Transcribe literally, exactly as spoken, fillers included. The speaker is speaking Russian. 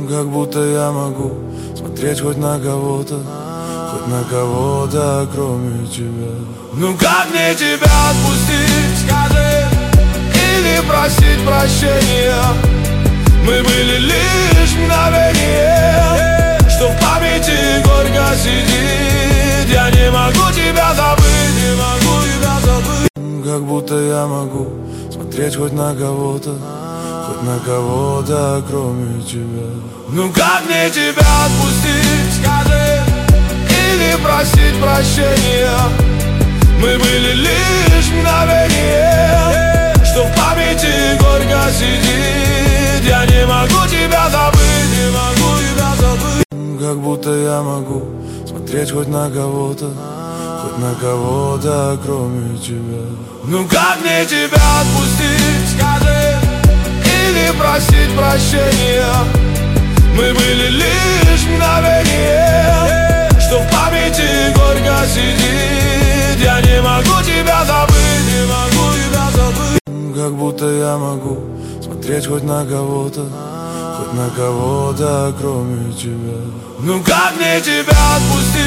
Как будто я могу смотреть хоть на кого-то, хоть на кого-то, кроме тебя. Ну как мне тебя отпустить, скажи, или просить прощения? Мы были лишь мгновение, что в памяти горько сидит. Я не могу тебя забыть, не могу тебя забыть. Как будто я могу смотреть хоть на кого-то, хоть на кого-то, кроме тебя. Ну как мне тебя отпустить, скажи, или просить прощения? Мы были лишь мгновение, что в памяти горько сидит. Я не могу тебя забыть, не могу тебя забыть. Как будто я могу смотреть хоть на кого-то, хоть на кого-то, кроме тебя. Ну как мне тебя отпустить, скажи, или просить прощения? Мы были лишь мгновение, что в памяти горько сидит. Я не могу тебя забыть, не могу тебя забыть. Как будто я могу смотреть хоть на кого-то, хоть на кого-то, кроме тебя. Ну как мне тебя отпустить?